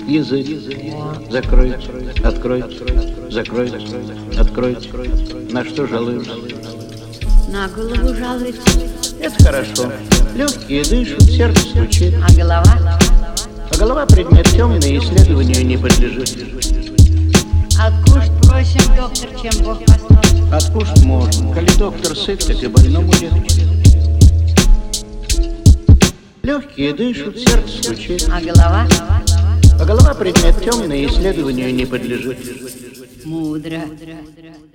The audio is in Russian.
Язык. Закройте, откройте, закройте, откройте. На что жалуешься? На голову жалуется. Это хорошо. Легкие дышат, сердце стучит. А голова? А голова предмет темный, исследованию не подлежит. Откушать просим, доктор, чем Бог послал. Откушать можно. Коли доктор сыт, так и больному легче. Легкие дышат, сердце стучит. А голова? А голова предмет темный, исследованию не подлежит. Мудро.